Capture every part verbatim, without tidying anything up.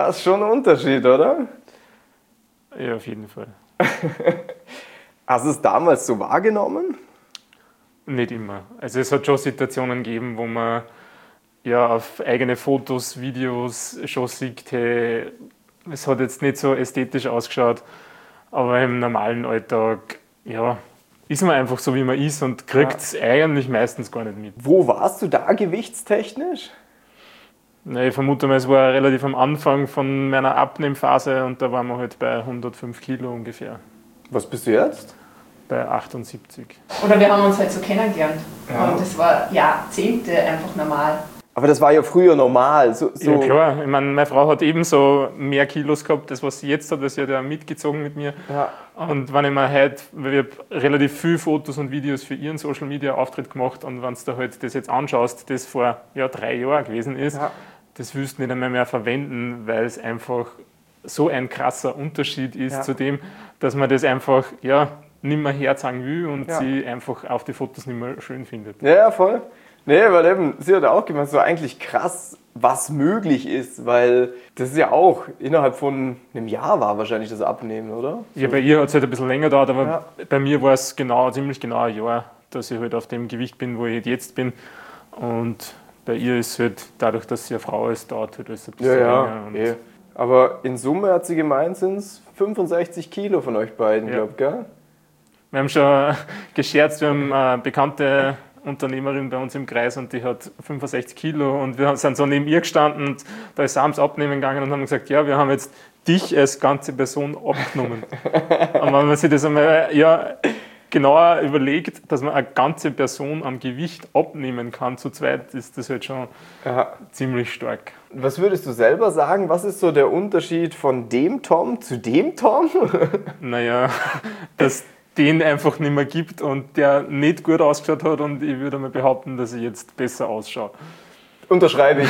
Hast schon einen Unterschied, oder? Ja, auf jeden Fall. Hast du es damals so wahrgenommen? Nicht immer. Also es hat schon Situationen gegeben, wo man ja auf eigene Fotos, Videos schon sieht, hey, es hat jetzt nicht so ästhetisch ausgeschaut, aber im normalen Alltag, ja, ist man einfach so, wie man ist und kriegt es ja. eigentlich meistens gar nicht mit. Wo warst du da gewichtstechnisch? Na, ich vermute mal, es war relativ am Anfang von meiner Abnehmphase und da waren wir halt bei hundertfünf Kilo ungefähr. Was bist du jetzt? Bei achtundsiebzig. Oder wir haben uns halt so kennengelernt ja. und das war Jahrzehnte einfach normal. Aber das war ja früher normal. So, so. Ja klar, ich meine, meine Frau hat ebenso mehr Kilos gehabt, das was sie jetzt hat, weil sie hat ja mitgezogen mit mir. Ja. Und wenn ich mir heute, weil ich habe relativ viele Fotos und Videos für ihren Social Media Auftritt gemacht und wenn du da halt das jetzt anschaust, das vor ja, drei Jahren gewesen ist, ja. das willst du nicht einmal mehr verwenden, weil es einfach so ein krasser Unterschied ist ja. zu dem, dass man das einfach ja, nicht mehr herzeigen will und ja. sie einfach auf die Fotos nicht mehr schön findet. Ja, voll. Nee, weil eben, sie hat auch gemeint, so eigentlich krass, was möglich ist, weil das ist ja auch innerhalb von einem Jahr war wahrscheinlich das Abnehmen, oder? Ja, bei ihr hat es halt ein bisschen länger gedauert, aber ja. bei mir war es genau, ziemlich genau ein Jahr, dass ich halt auf dem Gewicht bin, wo ich jetzt bin. Und bei ihr ist halt, dadurch, dass sie eine Frau ist, dauert halt alles ein bisschen ja, länger. Und ja. Aber in Summe hat sie gemeint, sind es fünfundsechzig Kilo von euch beiden, ja. glaube ich, gell? Wir haben schon gescherzt, wir haben eine bekannte Unternehmerin bei uns im Kreis und die hat fünfundsechzig Kilo und wir sind so neben ihr gestanden und da ist sie abends abnehmen gegangen und haben gesagt, ja, wir haben jetzt dich als ganze Person abgenommen. Und wenn man sich das einmal ja, genauer überlegt, dass man eine ganze Person am Gewicht abnehmen kann, zu zweit, ist das halt schon Aha. ziemlich stark. Was würdest du selber sagen, was ist so der Unterschied von dem Tom zu dem Tom? Naja, das den einfach nicht mehr gibt und der nicht gut ausgeschaut hat und ich würde mal behaupten, dass ich jetzt besser ausschaue. Unterschreibe ich.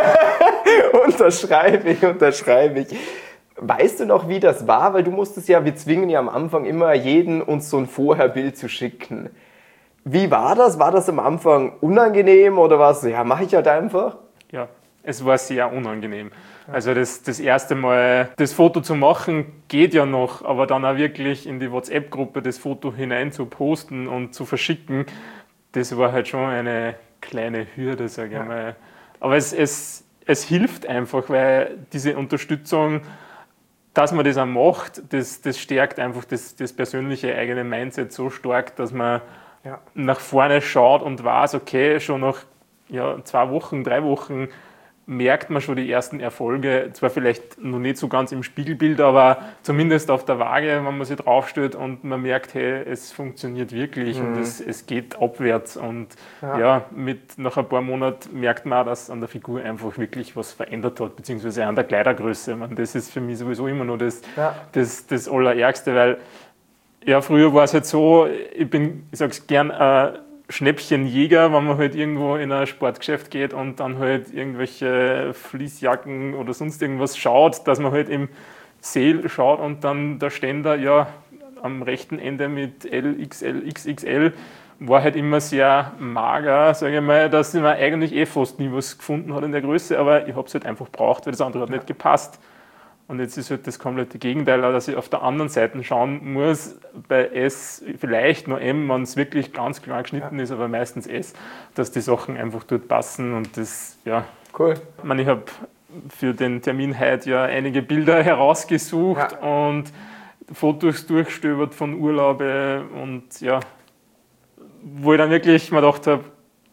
unterschreibe ich, unterschreibe ich. Weißt du noch, wie das war? Weil du musstest ja, wir zwingen ja am Anfang immer jeden, uns so ein Vorherbild zu schicken. Wie war das? War das am Anfang unangenehm oder war es so, ja, mache ich halt einfach? Ja, es war sehr unangenehm. Also das, das erste Mal, das Foto zu machen, geht ja noch, aber dann auch wirklich in die WhatsApp-Gruppe das Foto hinein zu posten und zu verschicken, das war halt schon eine kleine Hürde, sage ich ja. mal. Aber es, es, es hilft einfach, weil diese Unterstützung, dass man das auch macht, das, das stärkt einfach das, das persönliche eigene Mindset so stark, dass man ja. nach vorne schaut und weiß, okay, schon nach ja, zwei Wochen, drei Wochen merkt man schon die ersten Erfolge, zwar vielleicht noch nicht so ganz im Spiegelbild, aber zumindest auf der Waage, wenn man sich draufstellt und man merkt, hey, es funktioniert wirklich mhm. und es, es geht abwärts und ja. ja, mit nach ein paar Monaten merkt man auch, dass an der Figur einfach wirklich was verändert hat, beziehungsweise an der Kleidergröße. Man, das ist für mich sowieso immer noch das, ja. das, das Allerärgste, weil ja, früher war es halt so, ich bin, ich sag's gern, äh, Schnäppchenjäger, wenn man halt irgendwo in ein Sportgeschäft geht und dann halt irgendwelche Fließjacken oder sonst irgendwas schaut, dass man halt im Sale schaut und dann der Ständer ja am rechten Ende mit L, X L, X X L war halt immer sehr mager, sage ich mal, dass man eigentlich eh fast nie was gefunden hat in der Größe, aber ich habe es halt einfach gebraucht, weil das andere hat nicht gepasst. Und jetzt ist halt das komplette Gegenteil, dass ich auf der anderen Seite schauen muss, bei S vielleicht nur M, wenn es wirklich ganz klar geschnitten ja. ist, aber meistens S, dass die Sachen einfach dort passen und das, ja. Cool. Ich meine, ich habe für den Termin heute ja einige Bilder herausgesucht ja. und Fotos durchstöbert von Urlaube und ja, wo ich dann wirklich mir gedacht habe,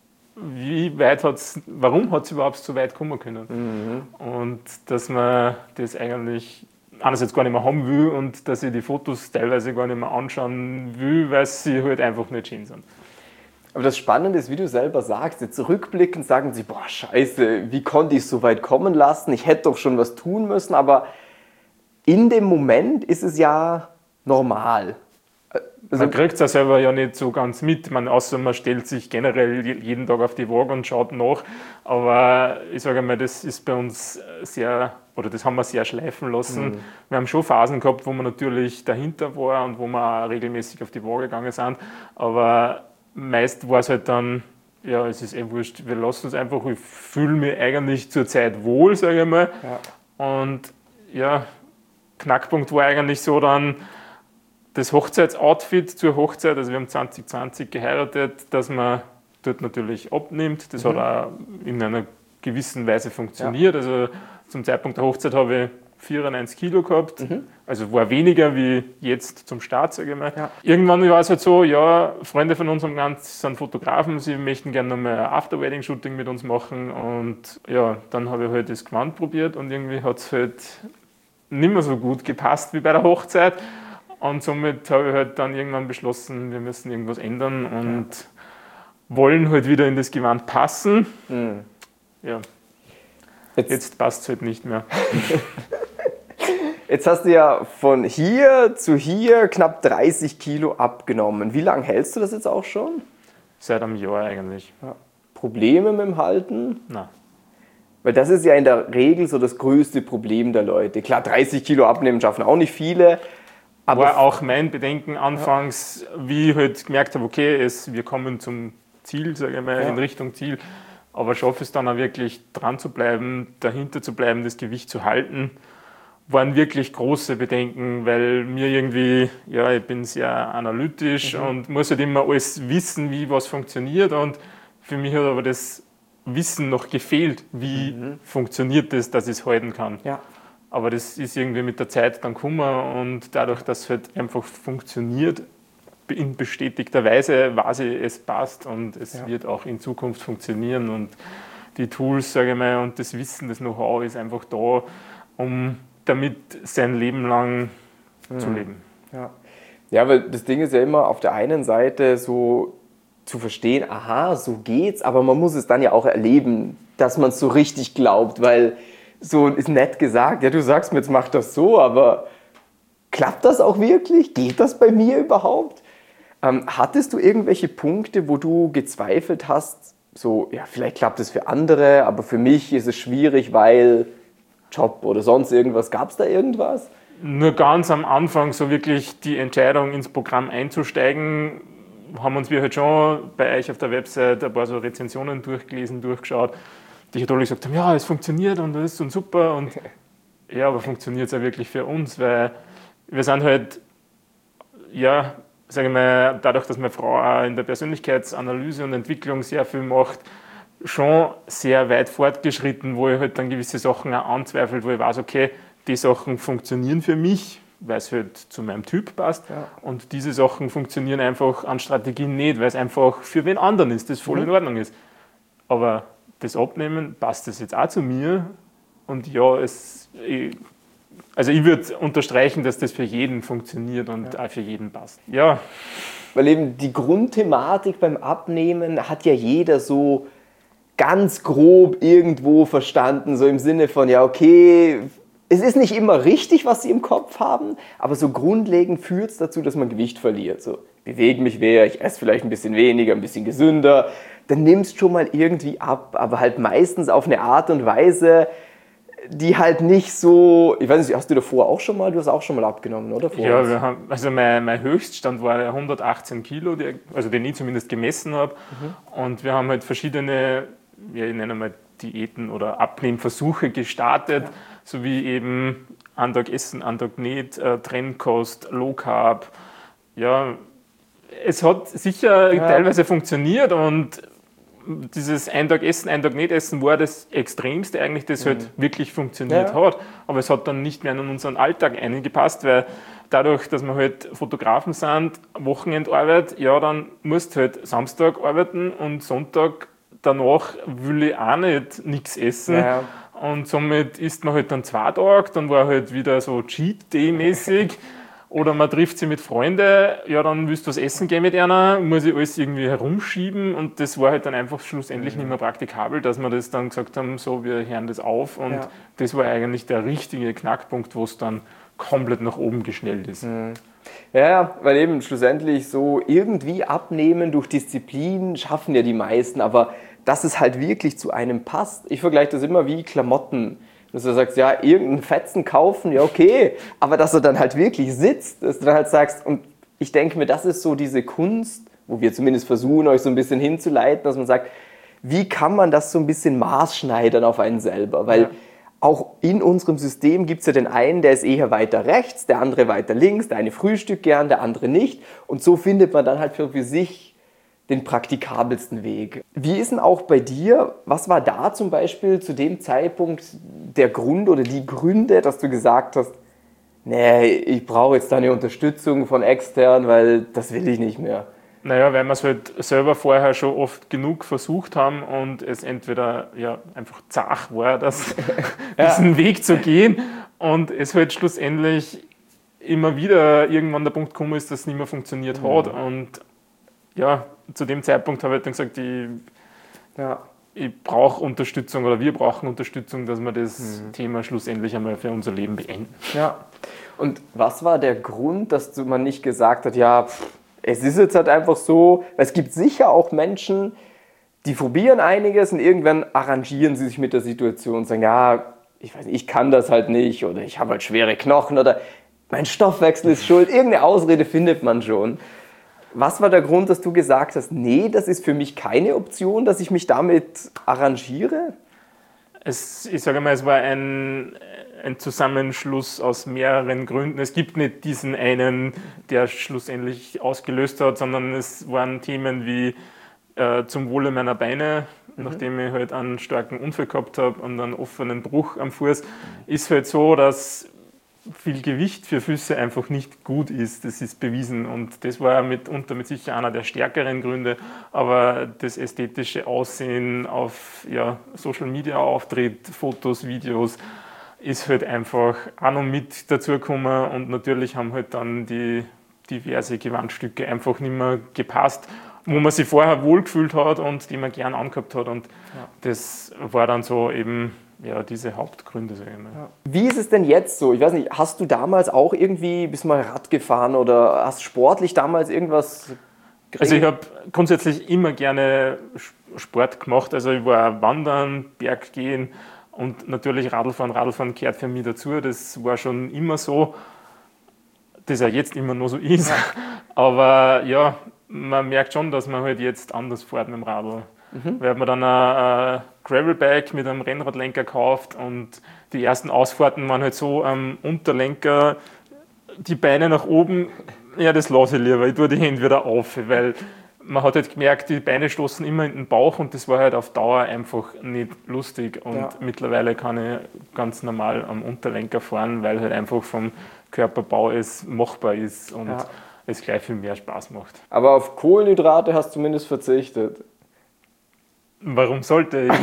wie weit hat's, warum hat es überhaupt so weit kommen können? Mhm. Und dass man das eigentlich einerseits gar nicht mehr haben will und dass ich die Fotos teilweise gar nicht mehr anschauen will, weil sie halt einfach nicht schön sind. Aber das Spannende ist, wie du selber sagst, jetzt zurückblickend sagen sie, boah, scheiße, wie konnte ich es so weit kommen lassen? Ich hätte doch schon was tun müssen, aber in dem Moment ist es ja normal. Also man kriegt es ja selber ja nicht so ganz mit, man, außer man stellt sich generell jeden Tag auf die Waage und schaut nach, aber ich sage mal, das ist bei uns sehr, oder das haben wir sehr schleifen lassen. Mhm. Wir haben schon Phasen gehabt, wo man natürlich dahinter war und wo wir auch regelmäßig auf die Waage gegangen sind, aber meist war es halt dann, ja, es ist eh wurscht, wir lassen es einfach, ich fühle mich eigentlich zurzeit wohl, sage ich mal. Ja. Und ja, Knackpunkt war eigentlich so dann das Hochzeitsoutfit zur Hochzeit. Also wir haben zwanzig zwanzig geheiratet, dass man dort natürlich abnimmt. Das mhm. hat auch in einer gewissen Weise funktioniert. Ja. Also zum Zeitpunkt der Hochzeit habe ich vierundneunzig Kilo gehabt. Mhm. Also war weniger wie jetzt zum Start, sage ich mal. Ja. Irgendwann war es halt so, ja, Freunde von uns haben ganz, sind Fotografen, sie möchten gerne nochmal ein After-Wedding-Shooting mit uns machen. Und ja, dann habe ich halt das Gewand probiert und irgendwie hat es halt nicht mehr so gut gepasst wie bei der Hochzeit. Und somit habe ich halt dann irgendwann beschlossen, wir müssen irgendwas ändern und ja. wollen halt wieder in das Gewand passen. Mhm. Ja. Jetzt, Jetzt passt es halt nicht mehr. Jetzt hast du ja von hier zu hier knapp dreißig Kilo abgenommen. Wie lange hältst du das jetzt auch schon? Seit einem Jahr eigentlich. Ja. Probleme mit dem Halten? Nein. Weil das ist ja in der Regel so das größte Problem der Leute. Klar, dreißig Kilo abnehmen schaffen auch nicht viele. Aber war auch mein Bedenken anfangs, ja. wie ich halt gemerkt habe, okay, es, wir kommen zum Ziel, sage ich mal, ja. in Richtung Ziel. Aber schaffe es dann auch wirklich dran zu bleiben, dahinter zu bleiben, das Gewicht zu halten, waren wirklich große Bedenken, weil mir irgendwie, ja, ich bin sehr analytisch mhm. und muss halt immer alles wissen, wie was funktioniert. Und für mich hat aber das Wissen noch gefehlt, wie mhm. funktioniert das, dass ich es halten kann. Ja. Aber das ist irgendwie mit der Zeit dann gekommen und dadurch, dass es halt einfach funktioniert, in bestätigter Weise weiß ich, es passt und es ja. wird auch in Zukunft funktionieren und die Tools, sage ich mal, und das Wissen, das Know-how ist einfach da, um damit sein Leben lang mhm. zu leben. Ja. ja, weil das Ding ist ja immer auf der einen Seite so zu verstehen, aha, so geht's, aber man muss es dann ja auch erleben, dass man es so richtig glaubt, weil so ist nett gesagt, ja, du sagst mir, jetzt mach das so, aber klappt das auch wirklich? Geht das bei mir überhaupt? Ähm, hattest du irgendwelche Punkte, wo du gezweifelt hast, so, ja, vielleicht klappt es für andere, aber für mich ist es schwierig, weil Job oder sonst irgendwas, gab es da irgendwas? Nur ganz am Anfang so wirklich die Entscheidung, ins Programm einzusteigen, haben uns wir halt schon bei euch auf der Website ein paar so Rezensionen durchgelesen, durchgeschaut, die halt alle gesagt haben, ja, es funktioniert und das ist und super. Und ja, aber funktioniert es ja wirklich für uns, weil wir sind halt, ja, sage ich mal, dadurch, dass meine Frau auch in der Persönlichkeitsanalyse und Entwicklung sehr viel macht, schon sehr weit fortgeschritten, wo ich halt dann gewisse Sachen auch anzweifelt, wo ich weiß, okay, die Sachen funktionieren für mich, weil es halt zu meinem Typ passt. Ja. Und diese Sachen funktionieren einfach an Strategien nicht, weil es einfach für wen anderen ist, das voll mhm. in Ordnung ist. Aber das Abnehmen, passt das jetzt auch zu mir? Und ja, es, ich, also ich würde unterstreichen, dass das für jeden funktioniert und ja. auch für jeden passt. Ja. Weil eben die Grundthematik beim Abnehmen hat ja jeder so ganz grob irgendwo verstanden, so im Sinne von, ja okay, es ist nicht immer richtig, was sie im Kopf haben, aber so grundlegend führt es dazu, dass man Gewicht verliert. So, ich bewege mich mehr, ich esse vielleicht ein bisschen weniger, ein bisschen gesünder, dann nimmst schon mal irgendwie ab, aber halt meistens auf eine Art und Weise, die halt nicht so, ich weiß nicht, hast du davor auch schon mal, du hast auch schon mal abgenommen, oder? Vor ja, wir haben, also mein, mein Höchststand war hundertachtzehn Kilo, die, also den ich zumindest gemessen habe. Mhm. Und wir haben halt verschiedene, ja, ich nenne mal Diäten oder Abnehmversuche gestartet, ja. sowie eben einen Tag essen, einen Tag nicht, äh, Trennkost, Low Carb. Ja, es hat sicher ja. teilweise funktioniert und dieses ein Tag essen, ein Tag nicht essen war das Extremste eigentlich, das mhm. halt wirklich funktioniert ja. hat. Aber es hat dann nicht mehr in unseren Alltag eingepasst, weil dadurch, dass wir halt Fotografen sind, Wochenendarbeit, ja, dann musst du halt Samstag arbeiten und Sonntag danach will ich auch nicht nichts essen. Ja. Und somit isst man halt dann zwei Tage, dann war halt wieder so Cheat Day-mäßig. Oder man trifft sich mit Freunden, ja, dann willst du was essen gehen mit einer, muss ich alles irgendwie herumschieben und das war halt dann einfach schlussendlich mhm. nicht mehr praktikabel, dass wir das dann gesagt haben, so, wir hören das auf und ja. das war eigentlich der richtige Knackpunkt, wo es dann komplett nach oben geschnellt ist. Mhm. Ja, weil eben schlussendlich so irgendwie abnehmen durch Disziplin schaffen ja die meisten, aber dass es halt wirklich zu einem passt. Ich vergleiche das immer wie Klamotten. Dass du sagst, ja, irgendeinen Fetzen kaufen, ja okay, aber dass du dann halt wirklich sitzt, dass du dann halt sagst, und ich denke mir, das ist so diese Kunst, wo wir zumindest versuchen, euch so ein bisschen hinzuleiten, dass man sagt, wie kann man das so ein bisschen maßschneidern auf einen selber, weil ja. auch in unserem System gibt es ja den einen, der ist eher weiter rechts, der andere weiter links, der eine frühstückt gern, der andere nicht. Und so findet man dann halt für, für sich den praktikabelsten Weg. Wie ist denn auch bei dir, was war da zum Beispiel zu dem Zeitpunkt der Grund oder die Gründe, dass du gesagt hast, nee, ich brauche jetzt da eine Unterstützung von extern, weil das will ich nicht mehr? Naja, weil wir es halt selber vorher schon oft genug versucht haben und es entweder ja, einfach zach war, das, ja. diesen Weg zu gehen und es halt schlussendlich immer wieder irgendwann der Punkt gekommen ist, dass es nicht mehr funktioniert mhm. hat. Und ja, zu dem Zeitpunkt habe ich dann gesagt, ich, ja. ich brauche Unterstützung oder wir brauchen Unterstützung, dass wir das mhm. Thema schlussendlich einmal für unser Leben beenden. Ja. Und was war der Grund, dass man nicht gesagt hat, ja, pff, es ist jetzt halt einfach so, es gibt sicher auch Menschen, die probieren einiges und irgendwann arrangieren sie sich mit der Situation und sagen, ja, ich weiß nicht, ich kann das halt nicht oder ich habe halt schwere Knochen oder mein Stoffwechsel ist schuld. Irgendeine Ausrede findet man schon. Was war der Grund, dass du gesagt hast, nee, das ist für mich keine Option, dass ich mich damit arrangiere? Es, ich sage mal, es war ein, ein Zusammenschluss aus mehreren Gründen. Es gibt nicht diesen einen, der schlussendlich ausgelöst hat, sondern es waren Themen wie äh, zum Wohle meiner Beine, mhm. nachdem ich halt einen starken Unfall gehabt habe und einen offenen Bruch am Fuß, mhm. ist halt so, dass viel Gewicht für Füße einfach nicht gut ist. Das ist bewiesen und das war mitunter mit sicher einer der stärkeren Gründe, aber das ästhetische Aussehen auf ja, Social Media Auftritt, Fotos, Videos ist halt einfach auch noch mit dazugekommen und natürlich haben halt dann die diverse Gewandstücke einfach nicht mehr gepasst, wo man sich vorher wohlgefühlt hat und die man gern angehabt hat und ja. das war dann so eben ja, diese Hauptgründe, sage ich mal. Ja. Wie ist es denn jetzt so? Ich weiß nicht, hast du damals auch irgendwie, bist du mal Rad gefahren oder hast sportlich damals irgendwas gekriegt? Also ich habe grundsätzlich immer gerne Sport gemacht. Also ich war Wandern, Berggehen und natürlich Radlfahren. Radlfahren gehört für mich dazu. Das war schon immer so, das ja jetzt immer noch so ist. Ja. Aber ja, man merkt schon, dass man halt jetzt anders fährt mit dem Radl. Mhm. Wir haben dann ein Gravelbike mit einem Rennradlenker gekauft und die ersten Ausfahrten waren halt so am Unterlenker, die Beine nach oben, ja das lasse ich lieber, ich tue die Hände wieder auf, weil man hat halt gemerkt, die Beine stoßen immer in den Bauch und das war halt auf Dauer einfach nicht lustig und ja. mittlerweile kann ich ganz normal am Unterlenker fahren, weil halt einfach vom Körperbau es machbar ist und ja. es gleich viel mehr Spaß macht. Aber auf Kohlenhydrate hast du zumindest verzichtet. Warum sollte ich?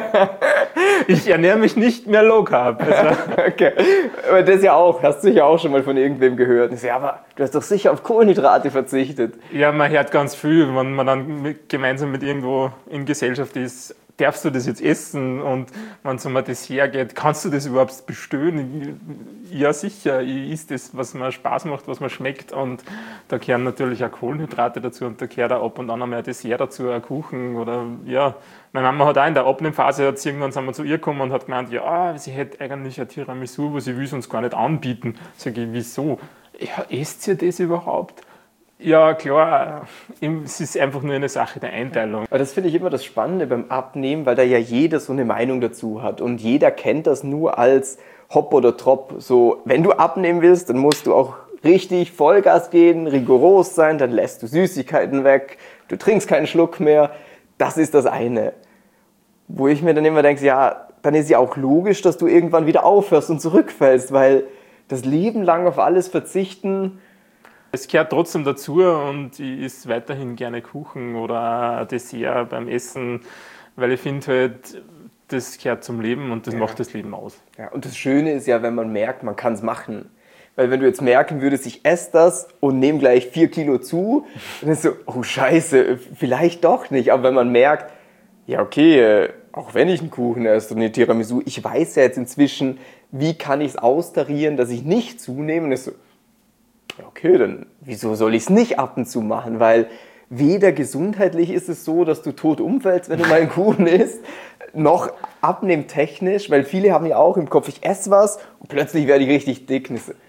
Ich ernähre mich nicht mehr low carb. Also okay. Aber das ja auch, hast du sicher auch schon mal von irgendwem gehört. Ich so, ja, aber du hast doch sicher auf Kohlenhydrate verzichtet. Ja, man hört ganz viel, wenn man dann mit, gemeinsam mit irgendwo in Gesellschaft ist. Darfst du das jetzt essen? Und wenn es um ein Dessert geht, kannst du das überhaupt bestellen? Ja, sicher. Ich esse das, was mir Spaß macht, was mir schmeckt. Und da gehören natürlich auch Kohlenhydrate dazu und da gehört auch ab und an einmal ein Dessert dazu, ein Kuchen oder ja. Meine Mama hat auch in der Abnehmphase, hat irgendwann sind wir zu ihr gekommen und hat gemeint, ja, sie hätte eigentlich ein Tiramisu, aber sie will es uns gar nicht anbieten. Sag ich, wieso? Ja, esst ihr das überhaupt? Ja, klar, es ist einfach nur eine Sache der Einteilung. Aber das finde ich immer das Spannende beim Abnehmen, weil da ja jeder so eine Meinung dazu hat und jeder kennt das nur als Hopp oder Trop. So, wenn du abnehmen willst, dann musst du auch richtig Vollgas gehen, rigoros sein, dann lässt du Süßigkeiten weg, du trinkst keinen Schluck mehr. Das ist das eine. Wo ich mir dann immer denke, ja, dann ist ja auch logisch, dass du irgendwann wieder aufhörst und zurückfällst, weil das Leben lang auf alles verzichten. Es gehört trotzdem dazu und ich esse weiterhin gerne Kuchen oder ein Dessert beim Essen, weil ich finde halt, das gehört zum Leben und das ja. macht das Leben aus. Ja, und das Schöne ist ja, wenn man merkt, man kann es machen. Weil wenn du jetzt merken würdest, ich esse das und nehme gleich vier Kilo zu, dann ist so, oh Scheiße, vielleicht doch nicht. Aber wenn man merkt, ja okay, auch wenn ich einen Kuchen esse und eine Tiramisu, ich weiß ja jetzt inzwischen, wie kann ich es austarieren, dass ich nicht zunehme. Und ist so, ja okay, dann wieso soll ich es nicht ab und zu machen? Weil weder gesundheitlich ist es so, dass du tot umfällst, wenn du mal einen Kuchen isst, noch abnehmtechnisch, weil viele haben ja auch im Kopf, ich esse was und plötzlich werde ich richtig dick.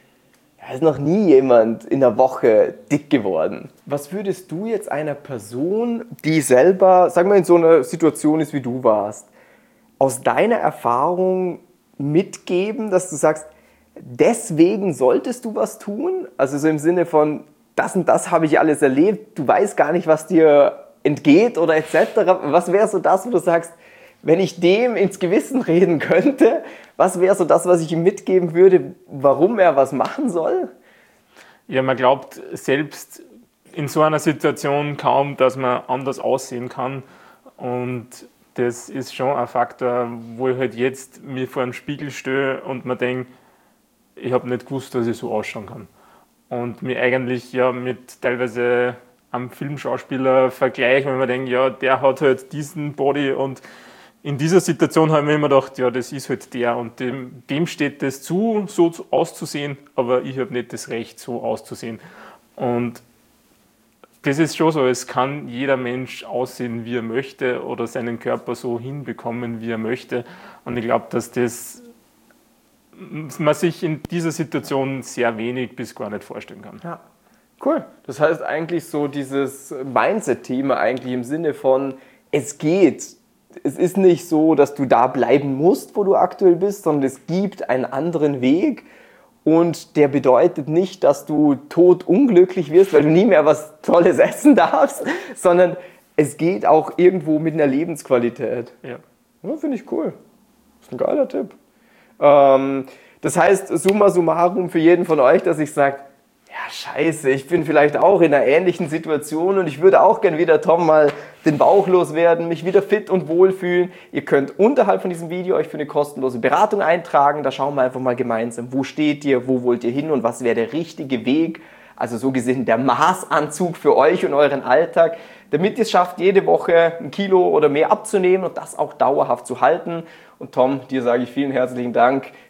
Da ist noch nie jemand in einer Woche dick geworden. Was würdest du jetzt einer Person, die selber, sagen wir in so einer Situation ist, wie du warst, aus deiner Erfahrung mitgeben, dass du sagst, deswegen solltest du was tun? Also so im Sinne von, das und das habe ich alles erlebt, du weißt gar nicht, was dir entgeht oder et cetera. Was wäre so das, wo du sagst, wenn ich dem ins Gewissen reden könnte, was wäre so das, was ich ihm mitgeben würde, warum er was machen soll? Ja, man glaubt selbst in so einer Situation kaum, dass man anders aussehen kann. Und das ist schon ein Faktor, wo ich halt jetzt mir vor einem Spiegel stehe und mir denke, ich habe nicht gewusst, dass ich so ausschauen kann. Und mir eigentlich ja mit teilweise einem Filmschauspieler vergleiche, wenn man denkt, ja, der hat halt diesen Body und in dieser Situation habe ich mir immer gedacht, ja, das ist halt der und dem, dem steht das zu, so auszusehen, aber ich habe nicht das Recht, so auszusehen. Und das ist schon so, es kann jeder Mensch aussehen, wie er möchte oder seinen Körper so hinbekommen, wie er möchte. Und ich glaube, dass das man sich in dieser Situation sehr wenig bis gar nicht vorstellen kann. Ja, cool. Das heißt eigentlich so dieses Mindset-Thema eigentlich im Sinne von, es geht. Es ist nicht so, dass du da bleiben musst, wo du aktuell bist, sondern es gibt einen anderen Weg und der bedeutet nicht, dass du totunglücklich wirst, weil du nie mehr was Tolles essen darfst, sondern es geht auch irgendwo mit einer Lebensqualität. Ja. Ja, finde ich cool. Das ist ein geiler Tipp. Ähm, das heißt, summa summarum für jeden von euch, dass ich sage, ja, scheiße, ich bin vielleicht auch in einer ähnlichen Situation und ich würde auch gern wieder Tom mal den Bauch loswerden, mich wieder fit und wohl fühlen. Ihr könnt unterhalb von diesem Video euch für eine kostenlose Beratung eintragen. Da schauen wir einfach mal gemeinsam, wo steht ihr, wo wollt ihr hin und was wäre der richtige Weg. Also so gesehen der Maßanzug für euch und euren Alltag, damit ihr es schafft, jede Woche ein Kilo oder mehr abzunehmen und das auch dauerhaft zu halten. Und Tom, dir sage ich vielen herzlichen Dank